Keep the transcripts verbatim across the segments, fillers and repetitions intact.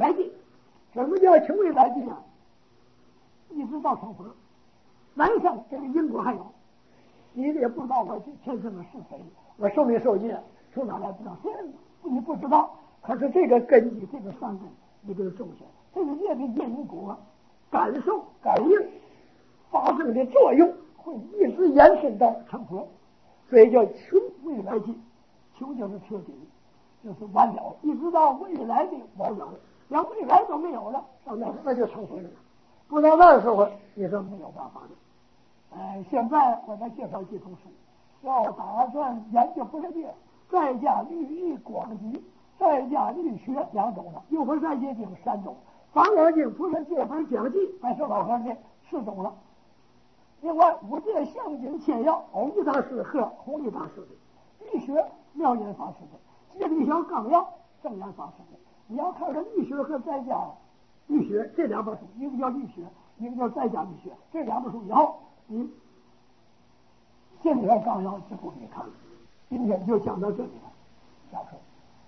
来进。什么叫求未来进啊？一直到成佛，来生这个因果还有，你也不知道我前生的是谁，我寿命寿劫从哪来不知道，虽然你不知道，可是这个根基，这个善根，你给它种下，这个业的因果感受感应发生的作用，会一直延伸到成佛，所以叫求未来尽。求就是彻底，就是完了，一直到未来的完了，连未来都没有了，到那那就成佛了。不到那时候，你说没有办法的。哎，现在我再介绍几本书，要打算研究佛学，再加律义广集，再加律学两种了，《六佛三界经》三种，《法华经》菩萨戒本讲记还是老和尚四种了。另外五戒相经千要，弘一大师和弘一大师的律学，妙言法师的戒律小纲要，正言法师的。你要看看律学和在家律学这两本书，一个叫律学，一个叫在家律学，这两本书以后你戒律小纲要就不必看了。今天就讲到这里了，下课。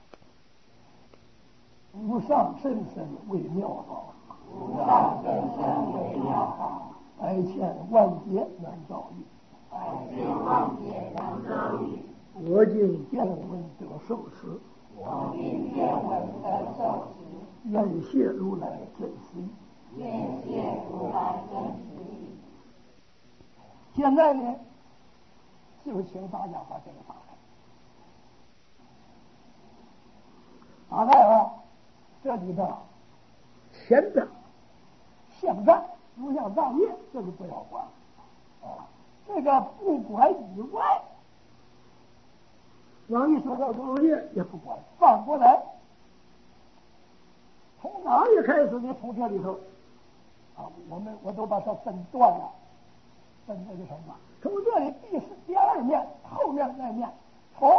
无上甚深为妙法， 无上甚深为妙法， 百千万劫难遭遇， 百千万劫难遭遇。 我今见闻得受持， 我今见闻得受持， 愿谢如来真实义。 愿谢如来真实义。 现在呢，就请大家把这个打开。打开啊，这里的前边现在如像藏业，这个不要管啊。这个不管以外，往一说到作业也不管，反过来，从哪里开始呢？从这里头啊，我们我都把它分段了，分那个什么？从这里第第二面后面那面，从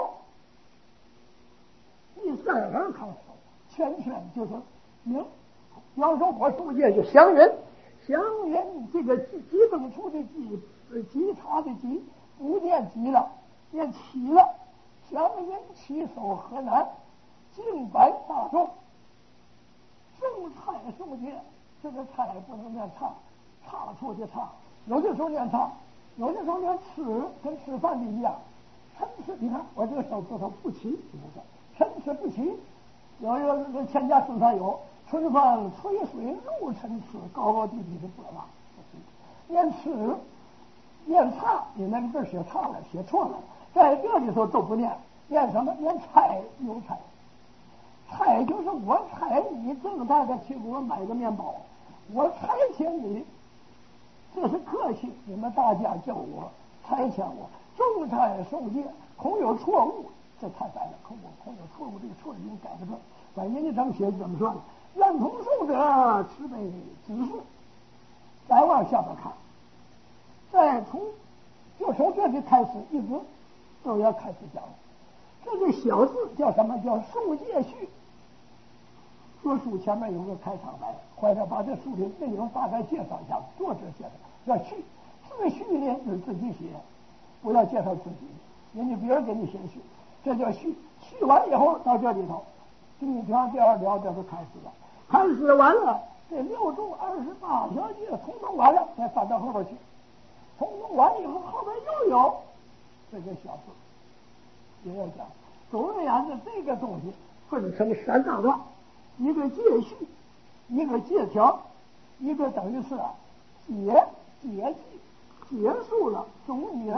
第三行开始，圈圈就是名。比方说我书界就祥云，祥云这个基基本处的基，呃，基差的基不念基了，念起了。祥云起手河南，敬白大众，众差众界，这个差不能念差，差处的差，有的时候念差，有的时候念吃，跟吃饭的一样。参差，你看我这个手指头不齐，参差不齐。有一个千家诗上有春风吹水入尘池，高高低低的波浪。念吃念差，你那个字写差了，写错了，在这里头都不念，念什么？念差有差，差就是我差你正大的去给我买个面包，我差遣你，这是客气，你们大家叫我差遣我，众差受戒，恐有错误，这太白了，恐有恐有错误，这个错音改不正，把人家这么写怎么算了？愿同受者慈悲指数，再往下边看，再从就从这里开始一直都要开始讲了。这个小字叫什么？叫受戒序。说书前面有个开场白，或者把这书的内容大概介绍一下，作者写的叫序。自序呢是自己写，不要介绍自己，人家别人给你写序，这叫序。序完以后到这里头，第一条、第二条这都开始了，开始完了，这六柱二十八条戒通通完了，再翻到后边去，通通完以后，后边又有这个小字，也要讲。总而言之，这个东西分成三大段，一个戒序，一个戒条，一个等于是结结记，结束了总结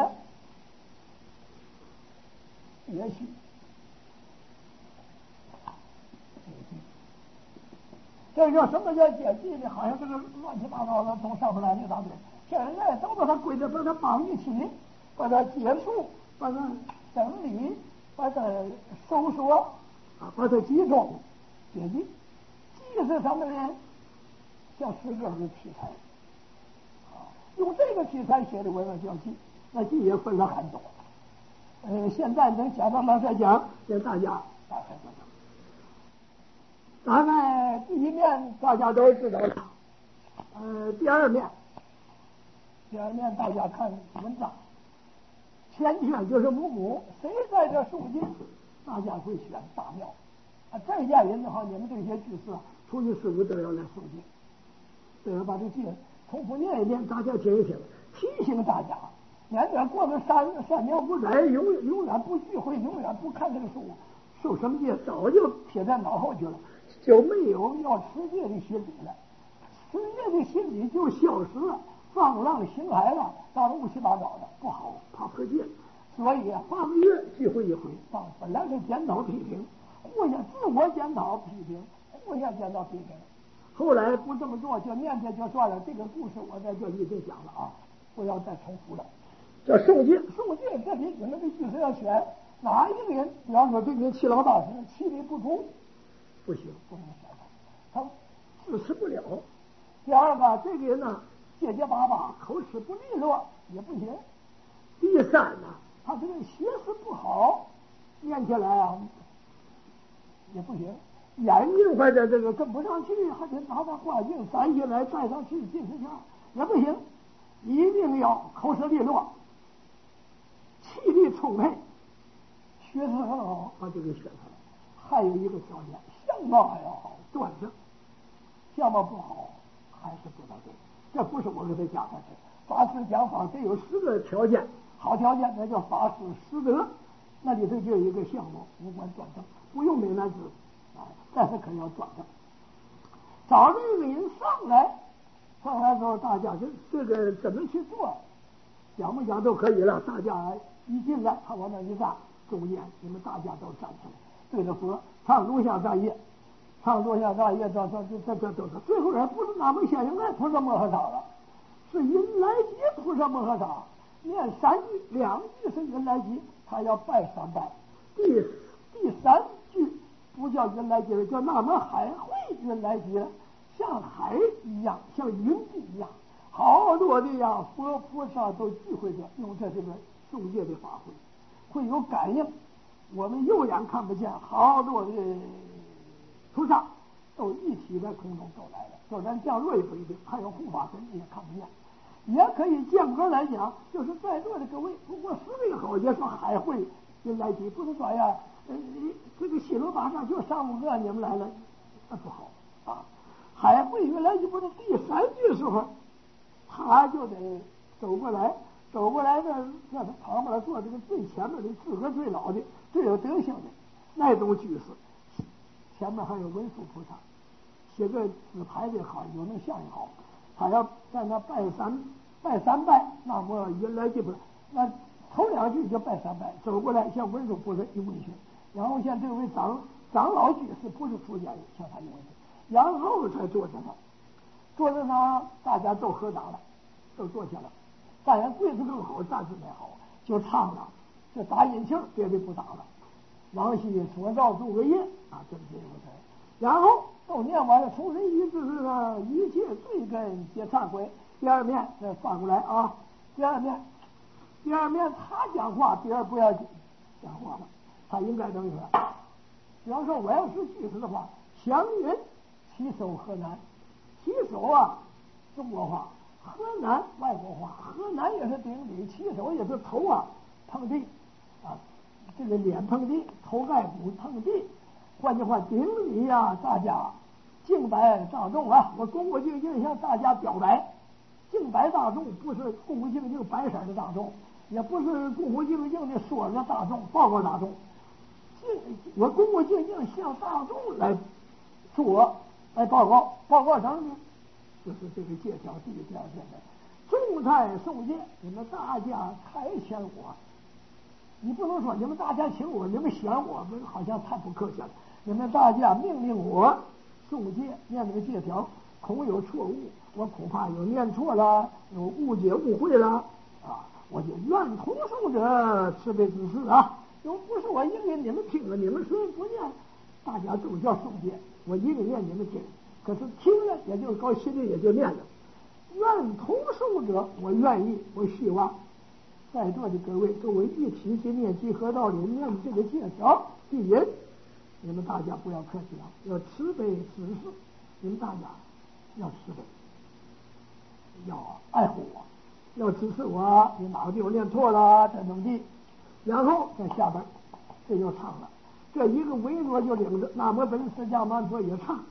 结序。这叫什么叫解记呢？好像这个乱七八糟的从上面来一大堆，现在都把它归的，把它绑一起，把它结束，把它整理，把它收缩，啊，把它集中，解记。记是什么呢？像诗歌的题材，啊，用这个题材写的文章叫记。那记也分了很多，呃，现在能讲到哪再讲，给大家大概讲讲。大概第一面大家都知道了，呃，第二面，第二面大家看文章，前选就是母母，谁在这书记，大家会选大庙。啊，在家人的话，你们这些居士啊， 初一十五都要来诵经，都要把这经重复念一遍，大家听一听，提醒大家，免得过了三三年五载，永永远不聚会，永远不看这个书，受什么戒早就撇在脑后去了，就没有要持戒的心理了，持戒的心理就消失了，放浪形骸了，到了乌七八糟的，不好，怕破戒。所以啊，半个月聚会一回，啊，本来是检讨批评，互相自我检讨批评，互相检讨批评。后来不这么做，就念这就算了。这个故事我在这已经讲了啊，不要再重复了。这诵戒，诵戒这里你们的句子要选哪一个人？比方说对您气老大师气力不足，不行，不能选他，他支持不了。第二个，这个人呢结结巴巴，口齿不利落，也不行。第三呢，他这个学识不好，念起来啊也不行，眼睛或者这个跟不上去，还得拿把花镜摘下来戴上去近视镜也不行，一定要口齿利落，气力充沛，学识很好，把这个选出来。还有一个条件，相貌还要好，端正，相貌不好还是不大对。这不是我给他讲的，法师讲法得有十个条件，好条件那叫法师师德，那里头就有一个相貌五官端正，不用美男子啊，但是可要端正。找这个人上来，上来之后大家就这个怎么去做，讲不讲都可以了。大家一进来，他往那一站，中间你们大家都站起来，对着佛唱如下大业，唱如下大业，这这这这这这，最后人不是南无显应来菩萨摩诃萨了，是因来集菩萨摩诃萨。念三句，两句是云来集，他要拜三拜。第第三句不叫云来集了，叫那么海会云来集了，像海一样，像云地一样，好多的呀佛菩萨都聚会着，用这这个众戒的法会，会有感应。我们右眼看不见，好多的菩萨都一起在空中走来了，就咱降落也不一定，还有护法神也看不见。也可以间隔来讲，就是在座的各位，不过思维好，也说海会云来集，不是说呀，呃，这个西罗巴上就上五个你们来了，那不好啊。海会云来集不是第三句的时候，他就得走过来，走过来呢，在他旁边坐这个最前面的，资格最老的、最有德行的那种居士，前面还有文殊菩萨，写个纸牌的好，有那像也好。他要在那拜三拜三拜，那么云来集不是，那头两句就拜三拜，走过来向文殊菩萨一问讯，然后向这位长长老居士不是出家人，向他一问讯，然后才坐着他，坐着他大家都合掌了，都坐下了，当然跪姿更好，站姿也好，就唱了，就打引磬，别的不打了。往昔所造诸恶业啊，这么这个事，然后。都念完了，从人一字呢，一切罪根皆忏悔。第二面再翻过来啊，第二面，第二面他讲话，别人不要讲话了，他应该这么说。比方说，我要是居士的话，祥云起手河南，起手啊，中国话；河南外国话，河南也是顶礼，起手也是头啊碰地啊，这个脸碰地，头盖骨碰地。换句话，顶礼呀，大家敬拜大众啊！我恭恭敬敬向大家表白，敬拜大众不是恭恭敬敬白色的大众，也不是恭恭敬敬的说着大众报告大众，我恭恭敬敬向大众来说来报告，报告什么呢？就是这个戒条第一条戒的众在受戒，你们大家开遣我。你不能说你们大家请我，你们选我，好像太不客气了。你们大家命令我诵戒，念这个戒条，恐有错误，我恐怕有念错了，有误解误会了啊！我就愿同诵者慈悲指示啊！又不是我一个人，你们听了，你们说不念，大家都叫诵戒，我一个念你们听，可是听了也就高心里也就念了。愿同诵者，我愿意，我希望在座的各位跟我一起去念集合道里念这个戒条。第一，你们大家不要客气了，要慈悲指示，你们大家要慈悲，要爱护我，要指示我，你哪个地方念错了，再怎么地。然后在下边这就唱了，这一个维诺就领着那么本释迦牟尼佛也唱，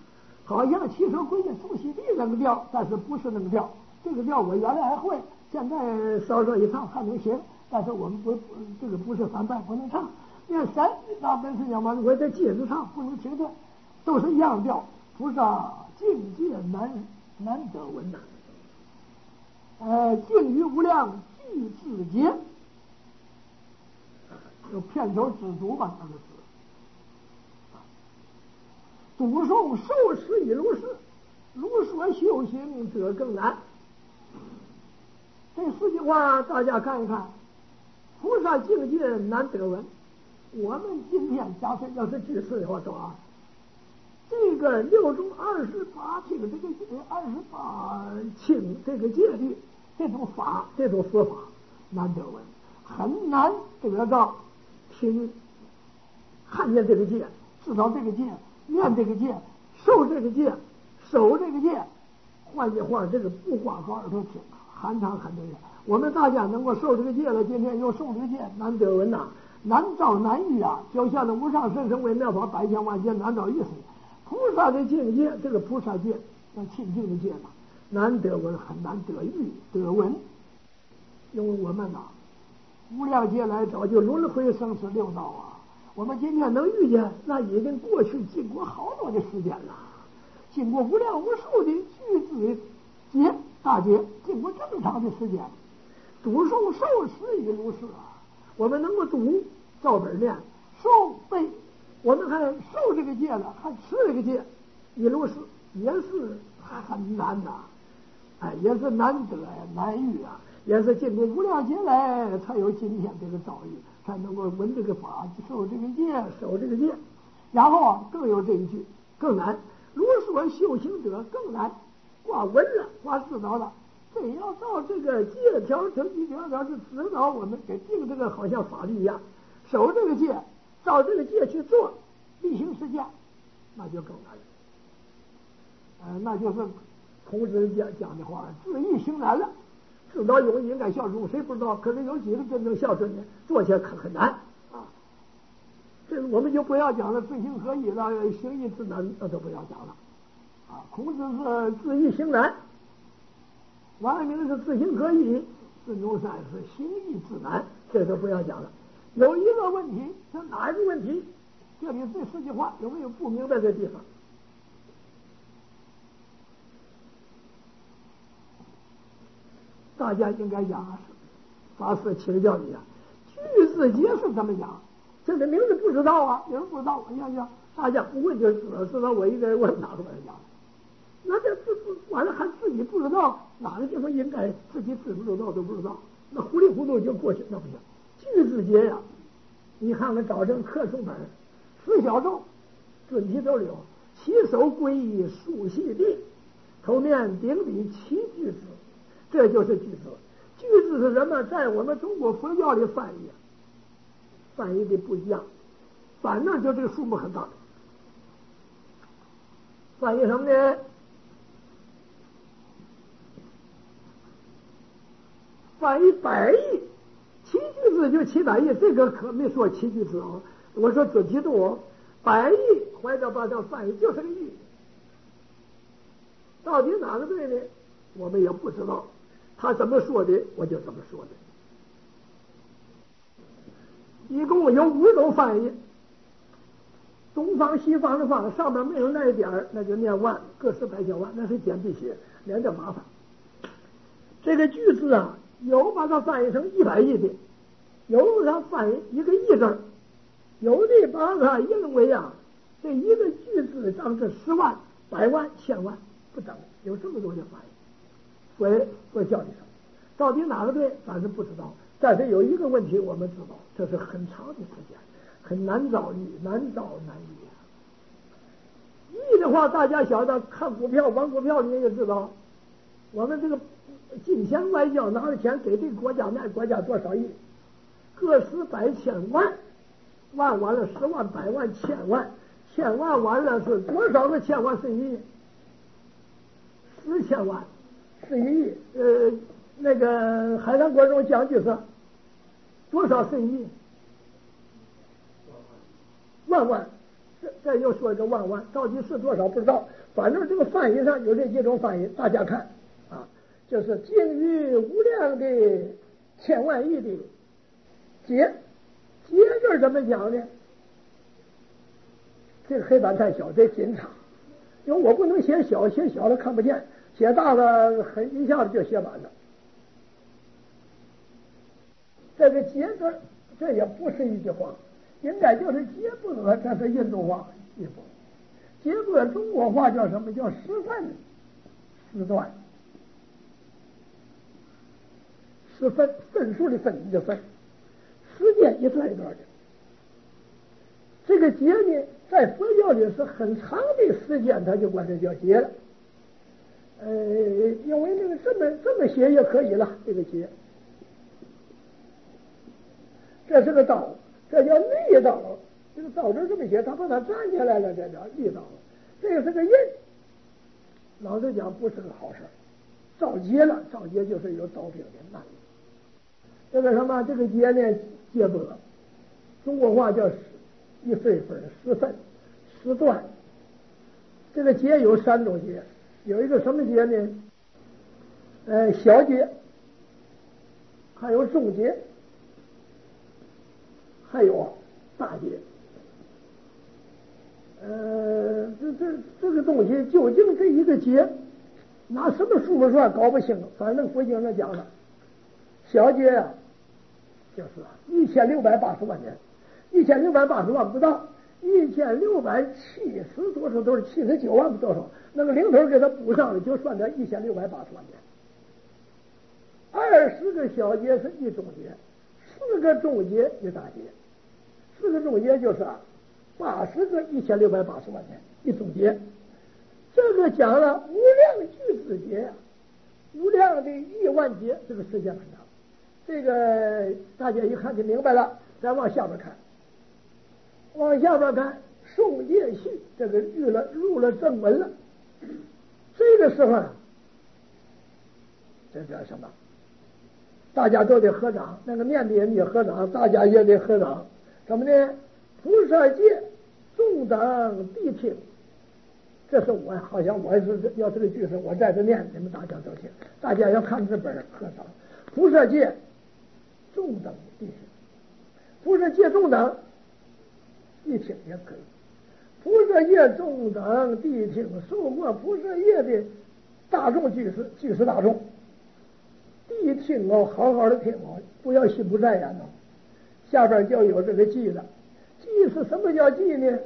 好像汽车规矩主席地那个调，但是不是那个调。这个调我原来还会，现在稍稍一唱还能行，但是我们不这个不是反派不能唱。那三那本是讲嘛，我在接着唱不能停顿，都是一样调。菩萨境界难难得闻呐，呃，境于无量具自节，有片头知足吧，那个是。读诵受持以如是，如所修行者更难。这四句话大家看一看，菩萨境界难得闻。我们今天假设要是句次的话说啊，这个六中二十八听这个二十八请这个戒律，这种法这种说法难得闻，很难得到听看见这个戒，知道这个戒，念这个戒，受这个戒，守这个戒。换句话，这个不光靠耳朵听，含藏很多人。我们大家能够受这个戒了，今天又受这个戒，难得闻呐，难遭难遇啊！就像那无上甚深微妙法，百千万劫难遭遇死。菩萨的境界，这个菩萨戒叫清净的戒嘛，难得闻，很难得遇得闻。因为我们呐，无量劫来早就轮回生死六道啊，我们今天能遇见，那已经过去经过好多的时间了，经过无量无数的句子劫大劫，经过这么长的时间，读诵受持也如是啊。我们能够读照本念，受背，我们还受这个戒了，还持这个戒，一如是也是很难呐、啊，哎，也是难得难遇啊，也是经过无量劫来才有今天这个遭遇，才能够闻这个法，受这个戒，守这个戒。然后啊，更有这一句更难，如所修行者更难，光闻了，光知道了。真要照这个戒条成几条条是指导我们给定这个好像法律一样，守这个戒，照这个戒去做，例行实践，那就更难了。呃，那就是孔子讲讲的话，自意行难了。知道有人应该孝顺，谁不知道？可是有几个真正孝顺的，做起来可很难啊。这我们就不要讲了，自行合一了，行义自难，那都不要讲了啊。孔子是自意行难。王阳明是自行合一，孙中山是行义自难，这都不要讲了。有一个问题，是哪一个问题？这里这四句话有没有不明白的地方？大家应该讲法师请教你啊，句字节是怎么讲？这个名字不知道啊，有人不知道，我想想，大家不问就知道，知道我一个人问哪个问讲？那这不不完了，还自己不知道哪个地方应该自己知不知道都不知道，那糊里糊涂就过去，那不行。句字节呀，你看看早晨课书本，四小咒，准题都有，起手归一竖细地，头面顶笔七句子，这就是句子。句子是什么？在我们中国佛教里翻译，翻译的不一样，反正就这个数目很大。翻译什么呢？翻译百亿，七句字就七百亿，这个可没说七句字啊，我说准题度，百亿怀着把它翻译就是个亿，到底哪个对呢？我们也不知道，他怎么说的我就怎么说的。一共有五种翻译，东方西方的方，上面没有那一点儿，那就念万，个十百千万，那是简笔写，免得麻烦。这个句子啊，有把它翻译成一百亿的，有把它翻译一个亿字，有的把它认为啊，这一个句子当是十万、百万、千万不等，有这么多的翻译。所以说教理上，到底哪个对，咱是不知道。但是有一个问题我们知道，这是很长的时间，很难遭遇，难遭难遇。亿的话，大家晓得，看股票、玩股票，你也知道，我们这个金钱外交拿的钱给这个国家，那国家多少亿，个十百千万，万完了十万、百万、千万，千万完了是多少个千万是一亿？十千万是一亿。呃，那个海南国中讲句是多少是一亿？万万这这又说一个万万，到底是多少不知道，反正这个翻译上有这几种翻译，大家看啊，就是尽于无量的千万亿的劫，劫字怎么讲呢？这个黑板太小，得紧插，因为我不能写小，写小了看不见，写大了很一下子就写满了。这个劫字，这也不是一句话，应该就是劫波，这是印度话一波。劫波中国话叫什么？叫时分、时段。时分，分数的分就分，时间一段一段的。这个劫呢，在佛教里是很长的时间，他就管这叫劫了。呃，因为那个这么这么写也可以了，这个劫。这是个刀，这叫力刀。这个刀字这么写，他把它站起来了，这叫力刀。这个是个印，老实讲不是个好事。造劫了，造劫就是有刀兵的那。这个什么？这个劫呢，劫波，中国话叫一分一分，十分、十段。这个劫有三种劫，有一个什么劫呢？呃，小劫，还有中劫。还有大劫，呃，这这这个东西究竟这一个劫拿什么数目算搞不清，反正佛经上讲了，小劫呀、啊，就是一千六百八十万年，一千六百八十万不到，一千六百七十多少都是七十九万多少，那个零头给它补上了，就算在一千六百八十万年。二十个小劫是一中劫，四个中劫一大劫。四个中劫就是啊，八十个一千六百八十万年一中劫，这个讲了无量巨子劫呀、啊，无量的亿万劫，这个时间很长。这个大家一看就明白了，再往下边看，往下边看，宋叶序这个入了入了正文了。这个时候啊，这叫什么？大家都得合掌，那个念的人也合掌，大家也得合掌。怎么呢？菩萨戒，众等必听。这是我好像我是要这个句子，我在这念，你们大家都听。大家要看这本合掌。菩萨戒，众等必听。菩萨戒众等一听也可以。菩萨戒众等必听，受过菩萨戒的大众居士，居士大众，必听哦，好好的听哦，不要心不在焉哦。下边就有这个记了，记是什么叫记呢？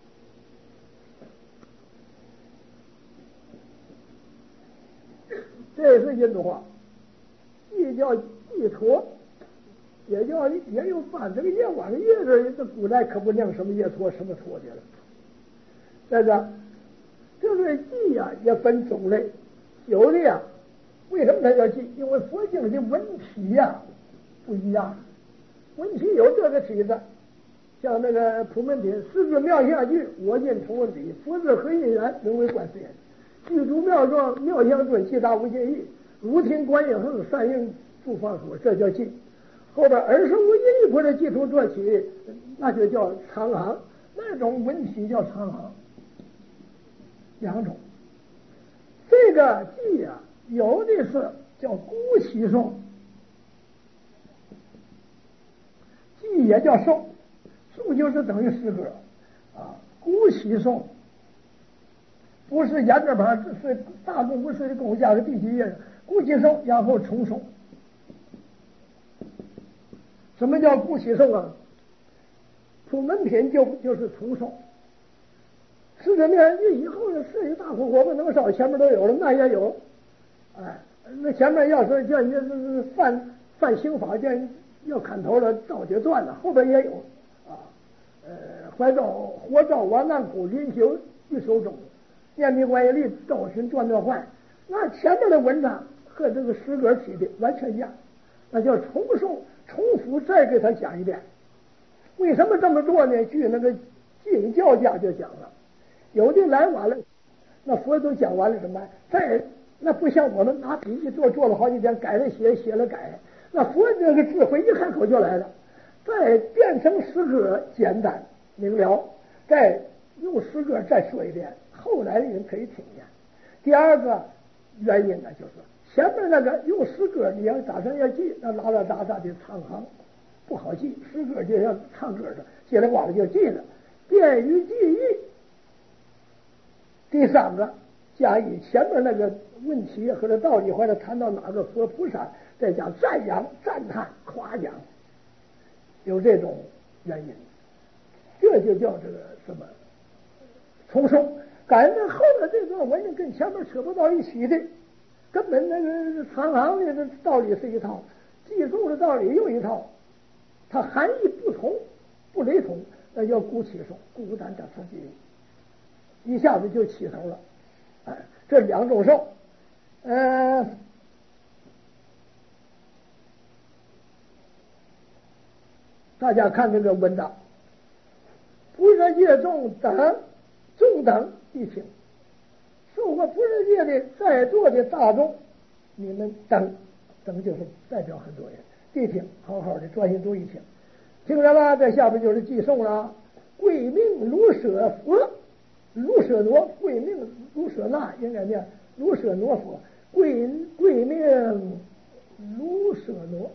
这是印度话，记叫记陀，也叫也有翻这个夜晚的夜字，这古代可不念什么夜陀什么陀的了。这个这个记呀、啊、也分种类，有的呀、啊，为什么它叫记？因为佛经的文体呀、啊、不一样。文体有这个体字，像那个普门品，四字妙相句，我印重文笔，佛字合印缘，名为观世音。具足妙状，妙相尊，气大无尽意，如听观音横，善应诸法所，这叫记。后边二十五音一菩萨记图做起，那就叫长行，那种文体叫长行。两种，这个记啊，有的是叫姑息颂。记也叫颂，颂就是等于诗歌啊。姑息颂不是沿着旁，这是大公不是的公加个第几页？姑息颂，然后重颂。什么叫姑息颂啊？普门品就就是重颂。是这面这以后呢，是一大火火不能烧，前面都有了，那也有。哎，那前面要是叫你犯犯刑法，叫要砍头了，刀就断了，后边也有啊。呃，怀照活照完难苦，临修一手中，念密观音力，道寻断断坏。那前面的文章和这个诗歌体的完全一样，那叫重诵重复再给他讲一遍。为什么这么做呢？据那个经教家就讲了，有的来晚了，那佛都讲完了什么？再那不像我们拿笔一做做了好几天，改了写，写了改。那佛这个智慧一开口就来了，再变成诗歌简单明了，再用诗歌再说一遍，后来的人可以听见。第二个原因呢，就是前面那个用诗歌，你要打算要记，那拉拉杂杂的唱行不好记，诗歌就像唱歌的，叽里呱啦就记了，便于记忆。第三个，加以前面那个问题或者道理，或者谈到哪个佛菩萨，再加赞扬、赞叹、夸奖，有这种原因，这就叫这个什么重诵。感觉后面这段文字跟前面扯不到一起的，根本那个长行的道理是一套，记诵的道理又一套，它含义不同，不雷同，那叫孤起诵，孤单的自己，一下子就起头了。哎，这两种受，呃，大家看这个文档，菩萨戒众等众等一听，受过菩萨戒的在座的大众，你们等等就是代表很多人，一听好好的专心注意听，听着了，在下边就是寄送了，贵命卢舍佛。卢舍罗贵命卢舍那应该念卢舍罗佛，贵贵命卢舍罗，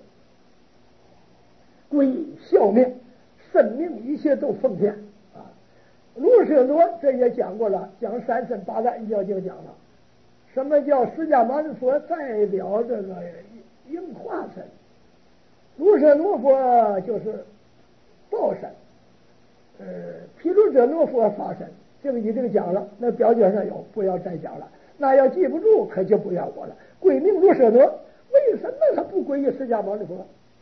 贵孝命生命一切都奉献啊。卢舍罗这也讲过了，讲三身八赞一教经讲了，什么叫释迦牟尼佛代表这个应化身，卢舍罗佛就是报身，呃，毗卢遮那佛法身。这个已经讲了，那表卷上有，不要再讲了。那要记不住，可就不要我了。归命卢舍那，为什么他不归于释迦牟尼佛？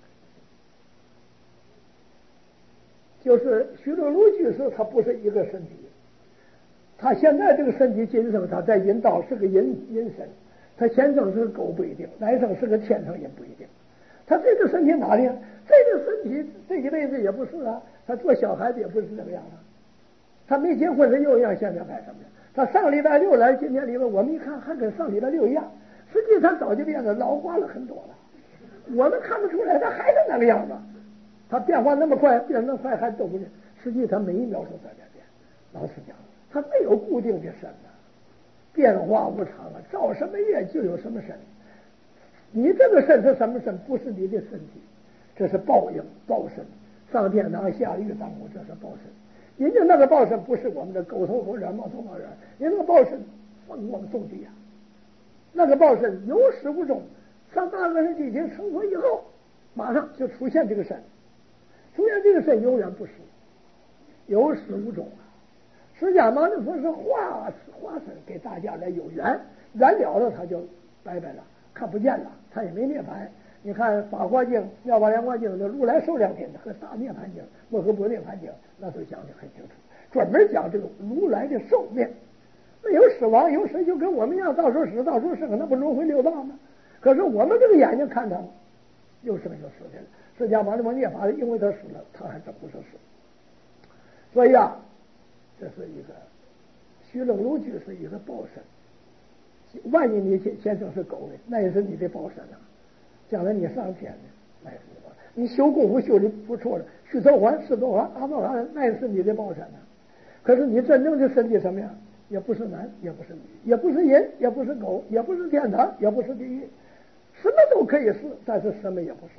就是须陀卢居士，他不是一个身体，他现在这个身体今生他在阴道是个阴阴身，他前生是个狗不一定，来生是个天生也不一定。他这个身体哪里？这个身体这一辈子也不是啊，他做小孩子也不是这个样啊。他没结婚是又一样，现在干什么呀？他上礼拜六来，今天礼拜我们一看还跟上礼拜六一样，实际他早就变得老化了很多了。我们看不出来，他还是那个样子。他变化那么快，变那么快还都不见，实际他每一秒都在改变。老实讲，他没有固定的身啊，变化无常啊，造什么业就有什么身。你这个身是什么身？不是你的身体，这是报应报身，上天堂下狱当中，这是报身。人家那个报身不是我们的狗头狗脸猫头猫脸，人家那个报身凤凰种地啊，那个报身有始无终，上大个世界已经成佛以后，马上就出现这个身，出现这个身永远不死，有始无终啊。释迦牟尼佛是化化身给大家来有缘，缘了了他就拜拜了，看不见了，他也没涅槃。你看《法华经》《妙法莲华经》的如来寿量品和《大涅槃经》《摩诃般涅槃经》，那都讲得很清楚，专门讲这个如来的寿命，没有死亡，有死就跟我们一样，到时候死，到时候生，那不轮回六道吗？可是我们这个眼睛看他，又生又死的了。释迦牟尼佛涅槃，因为他死了，他还真不是死。所以啊，这是一个虚冷如居是一个报身。万一你先生是狗的，那也是你的报身啊。将来你上天呢，那也是你的报身。你修功夫修的不错了，须陀洹、释陀洹、阿罗汉，那也是你的报身啊。可是你真正的身体什么样？也不是男，也不是女，也不是人，也不是狗，也不是天堂，也不是地狱，什么都可以是，但是什么也不是。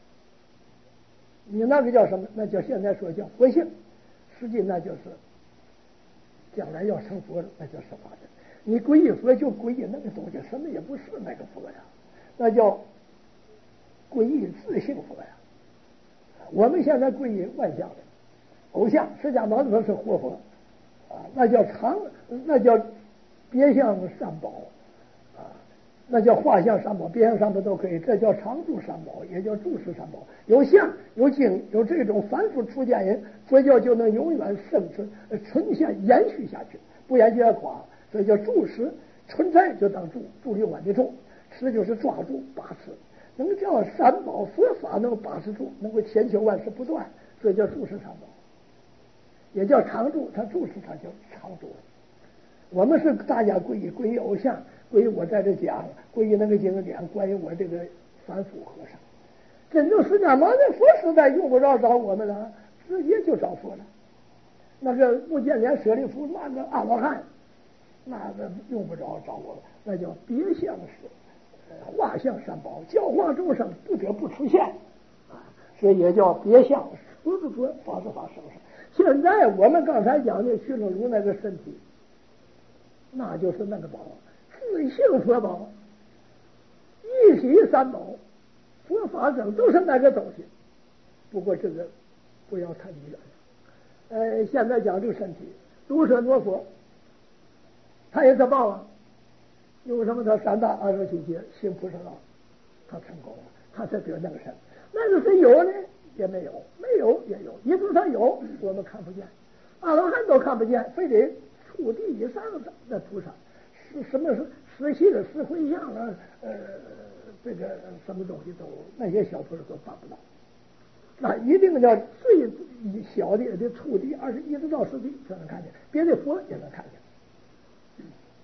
你那个叫什么？那叫现在说叫佛性，实际那就是将来要成佛了，那叫什么的？你皈依佛就皈依那个东西，什么也不是那个佛呀，那叫皈依自性佛呀。我们现在皈依万象的偶像，释迦牟尼佛是活佛啊，那叫常，那叫别相三宝啊，那叫画像三宝、别相三宝都可以，这叫常住三宝，也叫住持三宝。有相、有经、有这种凡夫出家人，佛教就能永远生存、存现、延续下去，不延续而垮。所以叫住持，存在就当住，住六万的住，持就是抓住、把持，能叫三宝佛法能够把持住，能够千秋万世不断，所以叫住持三宝，也叫常住。他住持他叫常住。我们是大家皈依皈依偶像，皈依我在这讲，皈依那个经典，关于我这个凡夫和尚。真正释迦牟尼佛时代用不着找我们了，直接就找佛了。 那个穆建连、舍利弗那个阿罗汉，那个用不着找我，那叫别相是呃画像三宝，教化众生不得不出现啊，所以也叫别相佛是佛，法是法，生是。现在我们刚才讲的须龙如那个身体，那就是那个宝，自性佛宝，一体三宝，佛法等都是那个东西。不过这个不要太迷远。呃，现在讲这个身体，卢舍罗佛，他也是报啊。用什么？他三大二十七劫行菩萨道，他成功了，他才得那个身。那个是有呢，也没有；没有也有。一直他有，我们看不见，阿罗汉都看不见，非得触地以上的那菩萨，是什么是实系的实回向啊？呃，这个什么东西都那些小菩萨都办不到。那一定要最小的的触地，二十一直到十地才能看见，别的佛也能看见。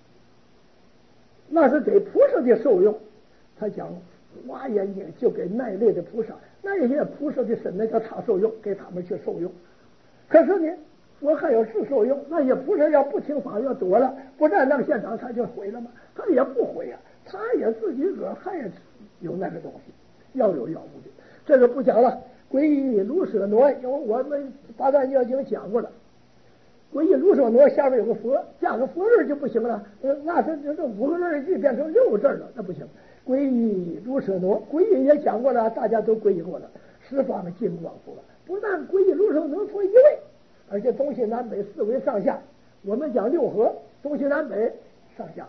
那是给菩萨的受用。他讲华严经就给那一类的菩萨，那一些菩萨的身那叫他受用，给他们去受用。可是呢，佛还有自受用。那些菩萨要不听法要躲了，不在那个现场，他就毁了吗？他也不毁啊，他也自己个还有那个东西，要有要无的。这个不讲了。皈依卢舍罗，因为我们八段要经讲过了。皈依卢舍罗下面有个佛，加个佛字就不行了。呃，那是这五个字就变成六个字了，那不行。皈依卢舍罗，皈依也讲过了，大家都皈依过了。十方金光佛，不但皈依卢舍罗佛一位，而且东西南北四维上下，我们讲六合，东西南北上下。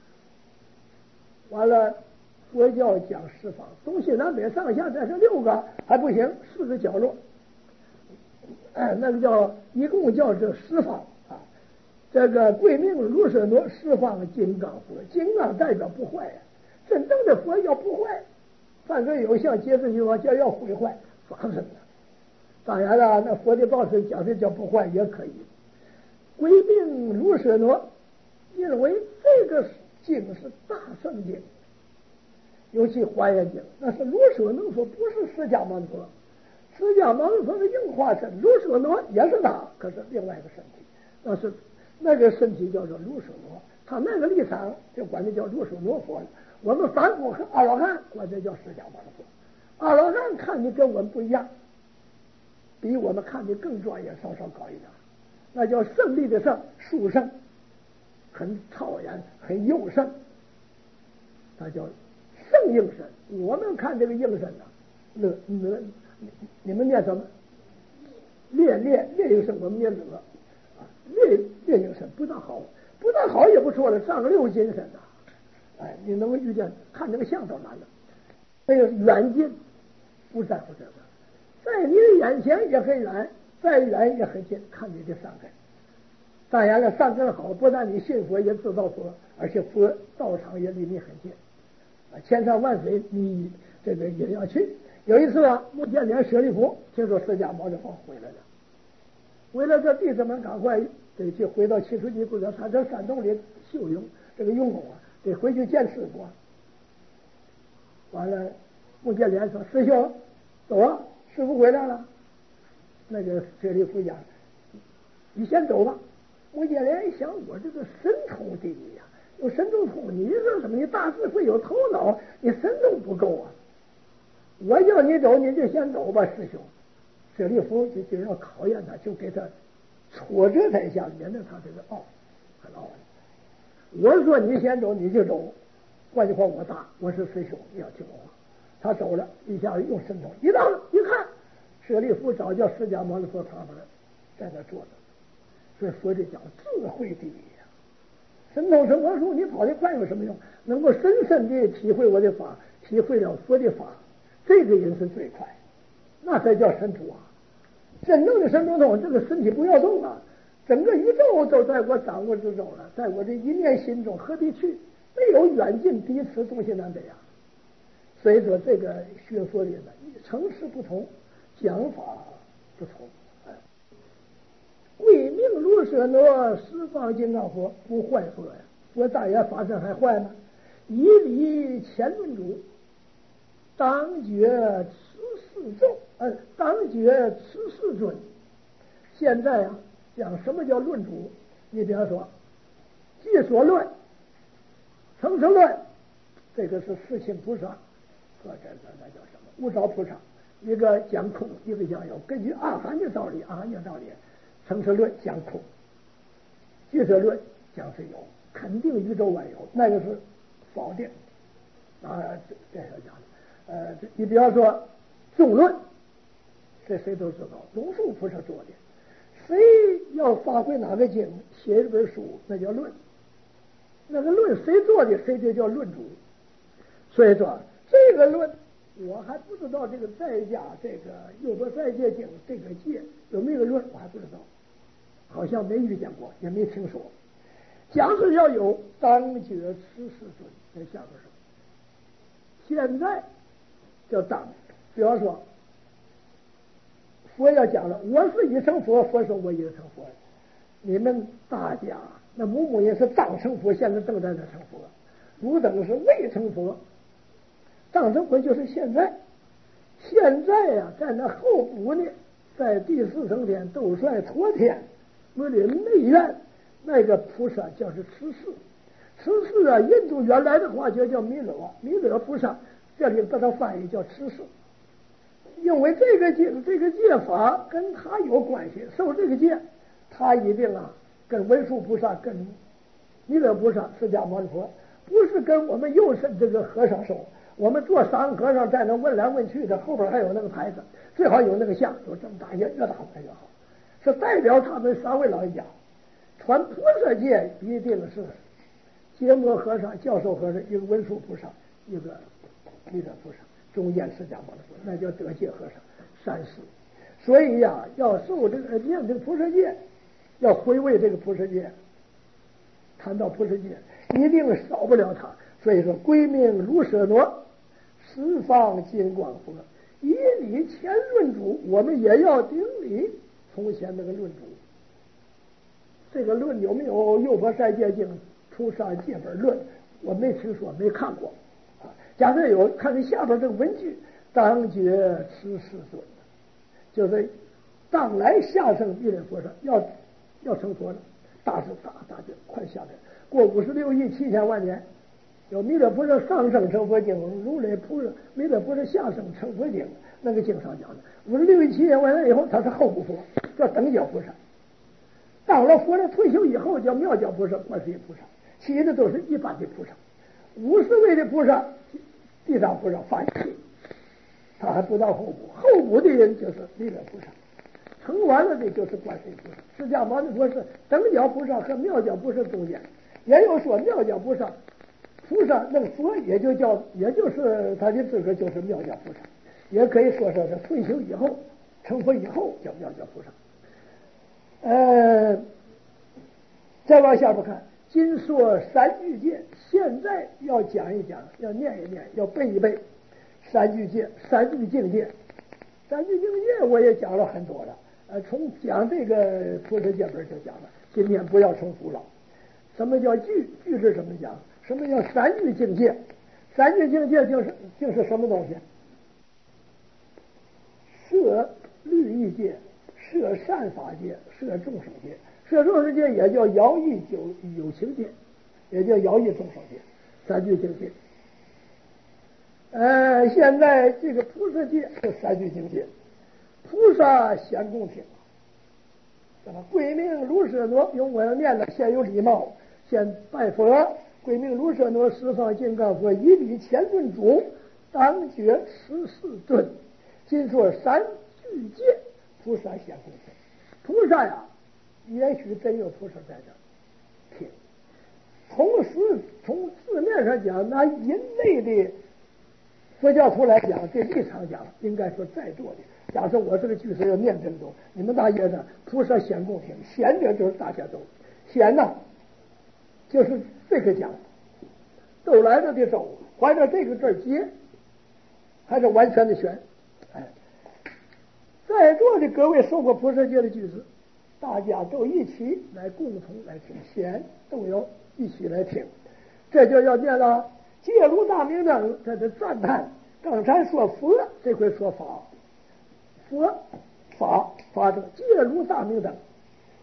完了。佛教讲十方，东西南北上下，这是六个还不行，四个角落，哎，那个叫一共叫这十方啊。这个贵命卢舍罗十方金刚佛，金刚代表不坏呀、啊。真正的佛要不坏，犯罪有相，皆是欲望，叫要毁坏，发生了。当然了，那佛的报是讲的叫不坏也可以。贵命卢舍罗，因为这个经是大圣经。尤其华严经，那是卢舍那佛，不是释迦牟尼佛。释迦牟尼佛的应化身，卢舍那也是他，可是另外一个身体，那是那个身体叫做卢舍那，他那个立场就管这叫卢舍那佛了。我们反骨和阿罗汉管这叫释迦牟尼佛。阿罗汉看你跟我们不一样，比我们看的更专业，稍稍高一点，那叫胜利的胜，殊胜，很超然，很幼胜，他叫。正应身，我们看这个应身呐，乐乐，你们念什么？烈烈烈应身，我们念乐啊，烈烈应身不大好，不大好也不错了，上个六金身呐，哎，你能够遇见，看这个相都难了。那个远近不在乎这个，在你的眼前也很远，再远也很近，看你的善根。当然了，善根好，不但你信佛也知道佛，而且佛道场也离你很近。千山万水，你这个也要去。有一次啊，穆建连舍利弗听说释迦牟尼佛回来了，回来这弟子们赶快得去回到七十级不得，他在山洞里修用这个用功啊，得回去见师傅。完了，穆建连说：“师兄，走啊，师傅回来了。”那个舍利弗讲：“你先走吧。”穆建连一想，我这个神通第一呀。有神通通，你说什么？你大智慧有头脑，你神通不够啊！我叫你走，你就先走吧，师兄。舍利弗就就要考验他，就给他挫折他一下，免得他这个傲，很傲。我说你先走，你就走。换句话，我大，我是师兄，你要听我话。他走了，一下用神通，一到一看，舍利弗早叫释迦牟尼佛他们在那坐着。所以佛就讲智慧第一。神通成佛术，你跑得快有什么用？能够深深地体会我的法，体会了佛的法，这个人是最快，那才叫神通啊！真正的神通通，这个身体不要动啊，整个宇宙都在我掌握之中了，在我的一念心中，何必去？没有远近彼此，东西南北啊！所以说，这个学佛里呢，层次不同，讲法不同。贵命卢舍那十方金刚佛不坏佛呀，佛大言法身还坏吗？以礼前论主，当觉持世众，呃，当觉持世尊。现在啊， 讲什么叫论主。你比方说既所论、成实论，这个是四庆菩萨和这个那叫什么无着菩萨，一个讲空，一个讲有。根据阿含的道理，阿含的道理，成实论讲空，俱舍论讲是有，肯定宇宙万有，那个是否定啊，这这是讲的。呃，你比方说众论，这谁都知道，龙树菩萨做的。谁要发挥哪个经，写一本书，那叫论。那个论谁做的，谁就叫论主。所以说这个论，我还不知道这个在家这个右伯塞戒经这个戒有没有论，我还不知道，好像没遇见过，也没听说。假使要有，当觉持世尊，在下边说，现在叫当，比方说佛要讲了，我是已成佛，佛说我已成佛，你们大家那母母也是当成佛，现在正在那成佛，汝等是未成佛。当成佛就是现在，现在呀、啊，在那后补呢，在第四层天斗率陀天那里内院那个菩萨叫是持世，持世啊，印度原来的话就叫弥勒，弥勒菩萨，这里把它翻译叫持世。因为这个戒这个戒法跟他有关系，受这个戒，他一定啊跟文殊菩萨、跟弥勒菩萨、释迦牟尼佛，不是跟我们右身这个和尚受。我们做三和尚在那问来问去的，后边还有那个牌子，最好有那个像，有这么大，越越大越好，是代表他们三位老人家。传菩萨戒一定是结摩和尚、教授和尚，一个文殊菩萨，一个弥勒菩萨。中间释迦牟尼佛，那叫得戒和尚三世。所以呀，要受这个念这个菩萨戒，要回味这个菩萨戒，谈到菩萨戒，一定少不了它。所以说，归命卢舍那，十方金光佛，以礼前论主，我们也要顶礼从前那个论主。这个论有没有《右佛塞戒经》菩萨戒本论？我没听说，没看过。假设有，看这下边这个文句，当觉持世尊，就是当来下生弥勒菩萨要要成佛了，大是大大就快下来，过五十六亿七千万年，有弥勒菩萨上生成佛经，如来菩萨弥勒菩萨下生成佛经，那个经上讲的，五十六亿七千万年以后，他是后补佛，叫等觉菩萨。当了佛了退休以后，叫妙觉菩萨、观世音菩萨，其余的都是一般的菩萨。五十位的菩萨，地藏菩萨发起，他还不到后补，后补的人就是弥勒菩萨，成完了的就是观世音菩萨。释迦牟尼佛是等觉菩萨和妙觉菩萨中间，也有说妙觉菩萨，菩萨那个佛也就叫，也就是他的资格就是妙觉菩萨，也可以说是他退休以后成佛以后叫妙觉菩萨。呃，再往下边看。今说三句戒，现在要讲一讲，要念一念，要背一背。三句戒，三句境界，三句境界我也讲了很多了。呃，从讲这个菩萨戒本就讲了，今天不要重复了。什么叫句？句是什么讲？什么叫三句境界？三句境界就是就是什么东西？摄律仪戒，摄善法戒，摄众生戒。摄众生戒也叫摇曳有有情戒，也叫摇曳众生戒，三句境界。呃，现在这个菩萨戒是三句境界。菩萨显供听，什么归命卢舍那，用我要念的，先有礼貌，先拜佛。归命卢舍那，十方金刚佛，以礼前论主，当觉十四尊。今说三句戒，菩萨显供听。菩萨呀，也许真有菩萨在这听。同时从字面上讲，拿人类的佛教徒来讲，这立场讲，应该说在座的。假设我这个句子要念真多，你们大家呢，菩萨显供听，显者就是大家都显呢，就是这个讲，都来了的走，怀着这个字接，还是完全的玄。哎，在座的各位受过菩萨戒的句子，大家都一起来共同来听，显都要一起来听，这就要念了。戒如大明灯，这是赞叹。刚才说佛，这回说法，佛法法的戒如大明灯，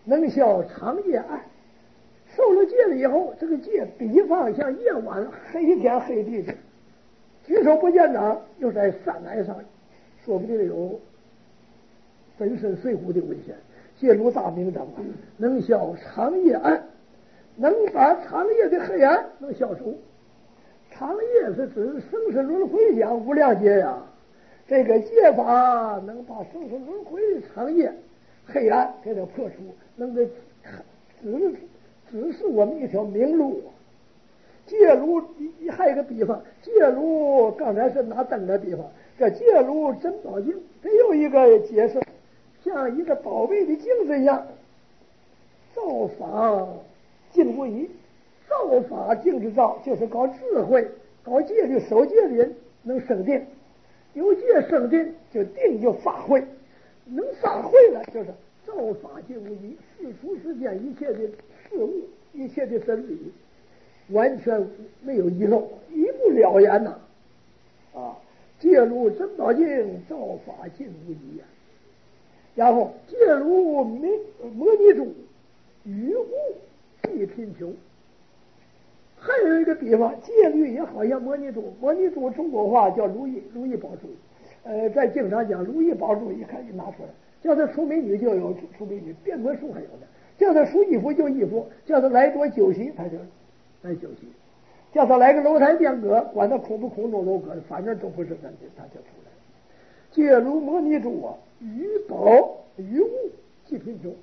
能消长夜暗。受了戒了以后，这个戒比方像夜晚黑天黑地的，举手不见掌，又在山崖上，说不定有粉身碎骨的危险。戒如大明灯啊，能消长夜暗，能把长夜的黑暗能消除。长夜是指生死轮回讲无量劫呀，这个戒法能把生死轮回长夜黑暗给它破除，能给指指示我们一条明路。戒如还有一个比方，戒如刚才是拿灯的比方，这戒如珍宝镜，这又一个解释，像一个宝贝的镜子一样，造法镜无疑。造法镜之造，就是搞智慧、搞戒律、守戒的人能生定，有戒生定，就定就发挥，能发挥了就是造法镜无疑。世俗世间一切的事物，一切的真理，完全没有遗漏，一目了然呐！啊，戒如珍宝镜，造法镜无疑呀。然后戒如摩摩尼珠，与物济贫穷。还有一个比方，戒律也好像摩尼珠，摩尼珠中国话叫如意，如意宝珠。呃，在经常讲如意宝珠，一看就拿出来，叫他出美女就有出美女，变魔术还有的，叫他数衣服就衣服，叫他来多酒席他就来酒席，叫他来个楼台殿阁，管他空不空中楼阁，反正都不是真的，他就出来了。戒如摩尼珠啊，与宝与物济贫穷。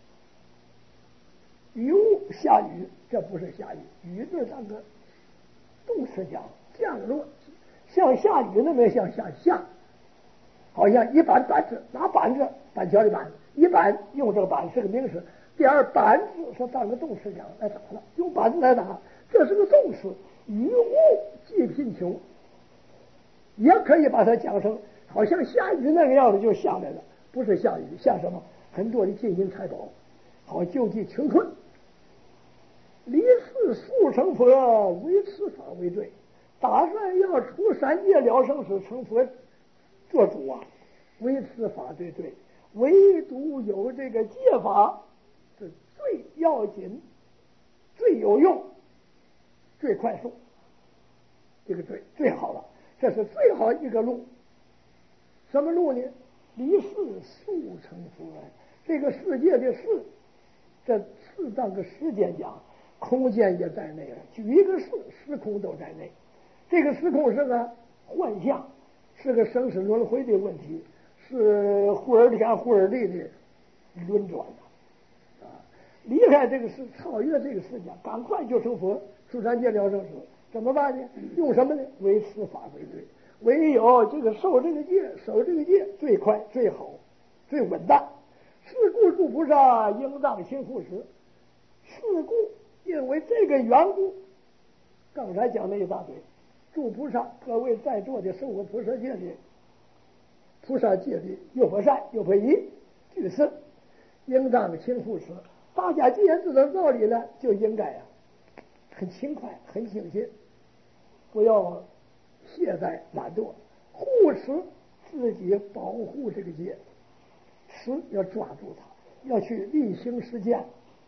雨雾下雨，这不是下雨，雨字当个动词讲，降落，像下雨那么像下下，好像一板板子，拿板子板桥的板，一板用这个板是个名词，第二板子是当个动词讲来打了，用板子来打，这是个动词。雨雾济贫穷，也可以把它讲成好像下雨那个样子就下来了，不是下雨，下什么？很多的金银财宝，好救济穷困。离世速成佛，为此法为罪。打算要出三界了生死成佛做主啊，为此法对罪。唯独有这个戒法是最要紧、最有用、最快速，这个最最好了，这是最好一个路。什么路呢？离世速成佛。这个世界的事，这适当个时间讲，空间也在内了。举一个事，时空都在内。这个时空是个幻象，是个生死轮回的问题，是忽而天忽而地的轮转的啊！离开这个世，超越这个世界，赶快就成佛，出三界了生死。怎么办呢？用什么呢？为此法为罪。唯有这个受这个戒，守这个戒最快、最好、最稳当。是故诸菩萨应当行护持。是故，因为这个缘故，刚才讲了一大堆。诸菩萨，各位在座的受过菩萨戒的菩萨戒的又不善又不义居士，应当行护持。大家既然知道道理了，就应该啊，很勤快，很精进，不要懈怠懒惰，护持自己，保护这个戒。持要抓住它，要去力行实践。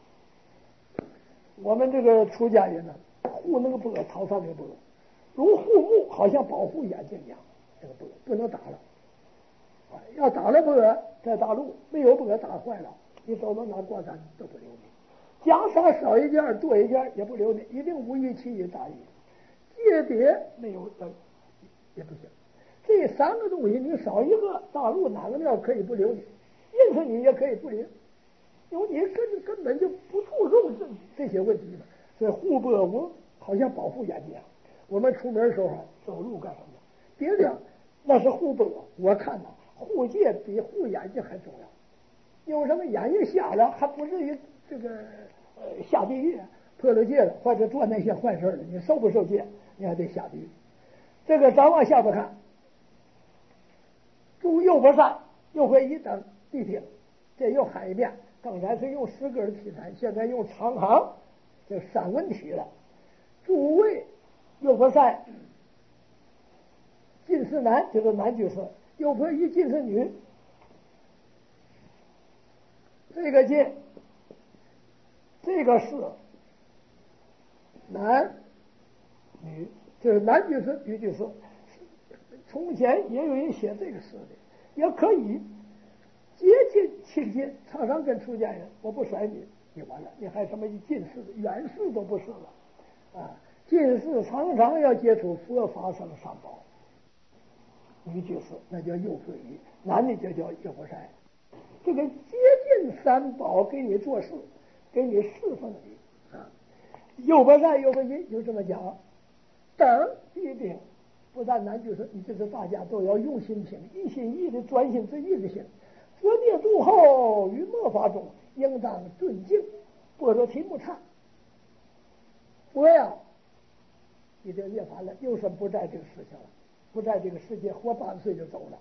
我们这个出家人呢，护那个钵，头上那个钵，如护目，好像保护眼睛一样。这个钵不能打了，啊，要打了钵，在大陆没有钵打坏了，你走到哪挂单都不留名。袈裟少一件多一件也不留名，一定无一其一大意。戒牒没有的也不行。这三个东西你少一个，大陆哪个庙可以不留你？因此你也可以不领，因为你根根本就不注重这这些问题嘛。所以护钵我好像保护眼睛。我们出门的时候走路干什么？别的那是护钵，我看呐，护戒比护眼睛还重要。有什么眼睛瞎了，还不至于这个呃下地狱，破了戒了，或者做那些坏事了，你受不受戒，你还得下地狱。这个咱往下边看，诸右不善，又会一等。谛听，这又喊一遍。刚才是用十个体坛，现在用长行，就三文体了。诸位又不善，近似男就是男居士，又不一近似女。这个戒这个是男女，就是男句式、女句式。从前也有人写这个诗的，也可以接近亲近，常常跟出家人，我不甩你，你完了，你还什么近视、远视都不是了啊！近视常常要接触佛法僧三宝。女句式那叫右归依，男的就叫右不善。这个接近三宝给你做事，给你侍奉你啊。右不善右不依就这么讲，等必定。不但男句式，你就是大家都要用心听，一心一意的专心致意的行。佛灭度后于末法中，应当尊敬般若提木叉。佛呀，已经涅槃了，有生不在这个世界了，不在这个世界，活八十岁就走了。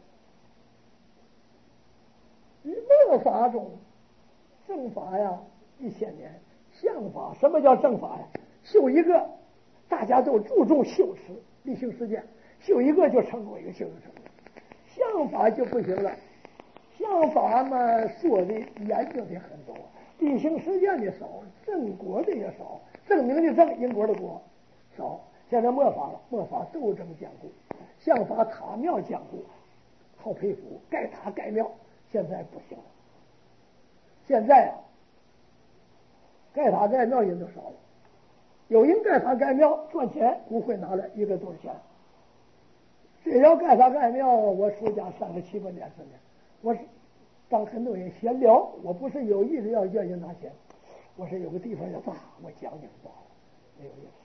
于末法中，正法呀，一千年；相法，什么叫正法呀？修一个，大家都注重修持，力行实践。修一个就成功，一个修就成功。相法就不行了，相法嘛说的研究的很多，力行实践的少，正果的也少，证明的正，因果的果少。现在末法了，末法斗争坚固，相法塔庙坚固，好佩服，盖塔盖庙，现在不行了。现在啊，盖塔盖庙人都少了，有人盖塔盖庙赚钱，不会拿来一个多少钱。只要盖塔盖庙，我出家三个七八年十年，我是当很多人闲聊，我不是有意的要叫人拿钱，我是有个地方要大，我讲讲不好，没有意思。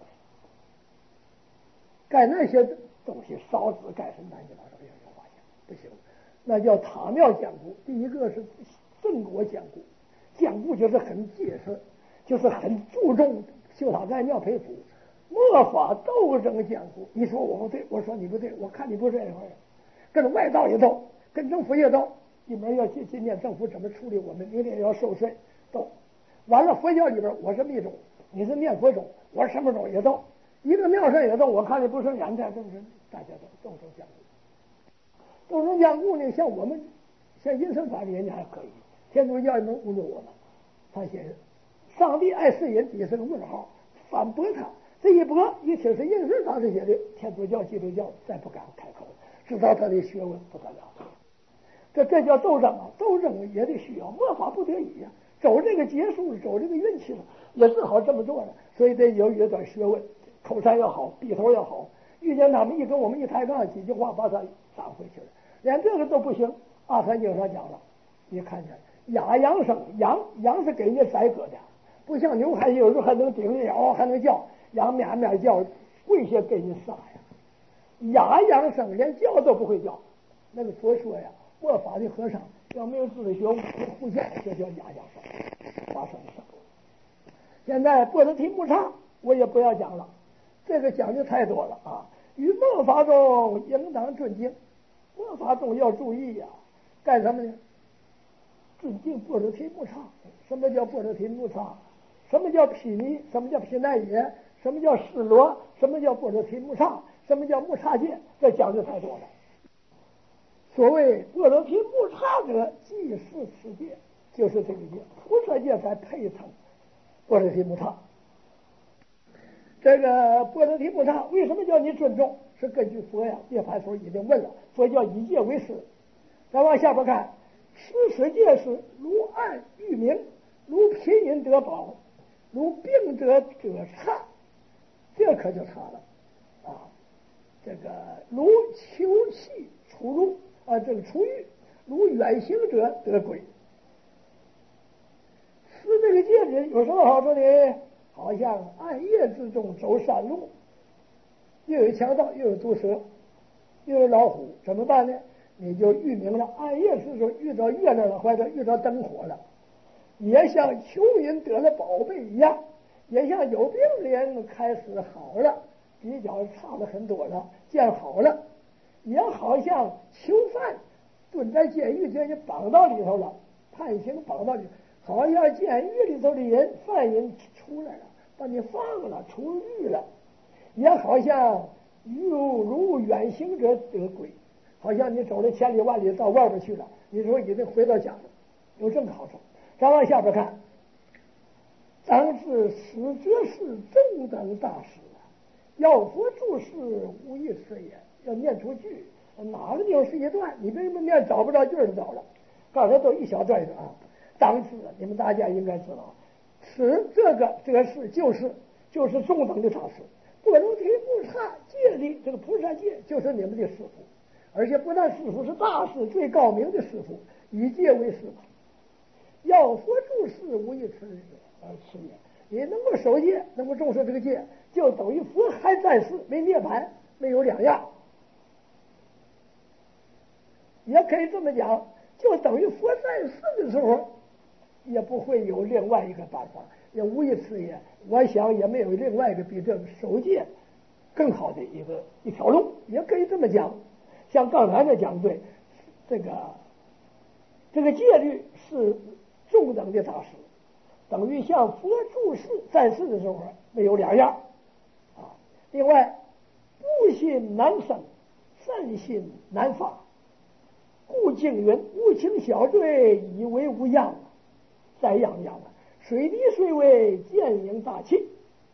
盖那些东西烧纸盖神难，你老少有人花钱不行，那叫塔庙坚固。第一个是正果坚固，坚固就是很结实，就是很注重修塔盖庙培福。末法斗争坚固，你说我不对，我说你不对，我看你不是这回，跟外道也斗，跟政府也斗。一门要今今年政府怎么处理我们，明天要收税斗。完了佛教里边我是密宗，你是念佛宗，我是什么宗也斗。一个庙上也斗，我看你不是眼在，正是大家都斗争坚固。斗争坚固呢，像我们像阴神法的人家还可以，天主教也能侮辱我们。他写上帝爱世人，底是个问号，反驳他。这一波一听是应试法这些的，天主教、基督教再不敢开口，知道他的学问不得了。这这叫斗争啊！斗争也得需要，末法不得已呀、啊，走这个结束，走这个运气了，也只好这么做了。所以得有一点学问，口才要好，笔头要好。遇见他们一跟我们一抬杠，几句话把他打回去了，连这个都不行。阿传经上讲了，你看见哑羊声，羊羊是给人家宰割的，不像牛还有时候还能顶着咬，还能叫。羊面面叫，跪下给你杀呀！哑羊声连叫都不会叫，那个佛说呀，末法的和尚要没有自学护教，这叫哑羊声，发生声。现在般若提木叉我也不要讲了，这个讲的太多了啊！于末法中应当尊敬，末法中要注意呀、啊，干什么呢？尊敬般若提木叉。什么叫般若提木叉？什么叫毗尼？什么叫毗奈耶？什么叫释罗？什么叫般若提木叉？什么叫木叉戒？这讲究太多了。所谓般若提木叉者，即是此戒，就是这个戒。菩萨戒才配称般若提木叉。这个般若提木叉为什么叫你尊重？是根据佛呀，涅槃时候已经问了，佛叫以戒为师。再往下边看，施持戒是如暗喻明，如贫人得宝，如病者者差。这可就差了啊！这个如求气出入啊，这个出狱，如远行者得归。施这个戒指有什么好处呢？好像暗夜之中走山路，又有强盗，又有毒蛇，又有老虎，怎么办呢？你就预明了，暗夜之中遇到月亮了，或者遇到灯火了，也像穷人得了宝贝一样。也像有病的人开始好了，比较差了很多了，见好了，也好像囚犯蹲在监狱这人绑到里头了，判刑绑到里，好像监狱里头的人犯人出来了，把你放了，出狱了，也好像犹如远行者得归，好像你走了千里万里到外边去了，你说已经回到家了，有这个好处。再往下边看。 当知使者是中等大事啊！要佛注释无一词也，要念出句，哪个地方是一段？你为什么念找不着句儿就找了？刚才都一小段的啊。当知你们大家应该知道，此这个这个事就是就是中等的大事，不能提菩萨戒力，这个菩萨戒就是你们的师傅，而且不但师傅是大师最高明的师傅，以戒为师傅。要佛注释无一词而持也。你能够守戒，能够重视这个戒，就等于佛还在世，没涅槃，没有两样。也可以这么讲，就等于佛在世的时候，也不会有另外一个办法，也无一词也。我想也没有另外一个比这个守戒更好的一个一条路，也可以这么讲。像刚才的讲对，这个这个戒律是中等的大事，等于像佛住世在世的时候没有两样啊。另外，不信难生，善信难发，故经云：无情小罪，以为无恙。再样样啊，水滴水为见影大气。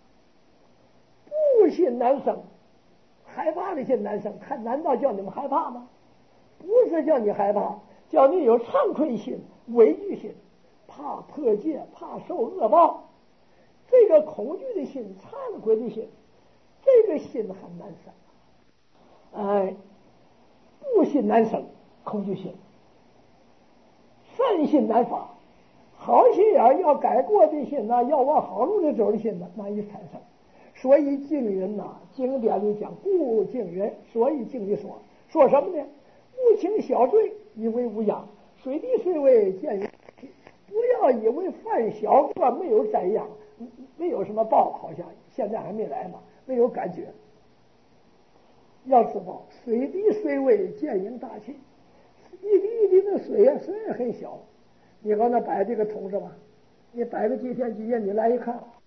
不信难生，害怕的信难生，看难道叫你们害怕吗？不是叫你害怕，叫你有惭愧心、畏惧心，怕破戒，怕受恶报。这个恐惧的心、惭愧的心，这个心很难生。哎，不信难生，恐惧心；善心难发，好心眼要改过的心呐、啊，要往好路里走的心呐、啊，难以产生。所以经云呐、啊，经典里讲，故经云，所以经里说说什么呢？无情小罪，以为无恙；水滴水为见影。不要以为犯小过没有灾殃，没有什么报，好像现在还没来嘛，没有感觉。要知道，水滴水为见影大气，一滴一滴的水啊，虽然很小，你往那摆这个桶是吧？你摆个几天几夜，你来一看，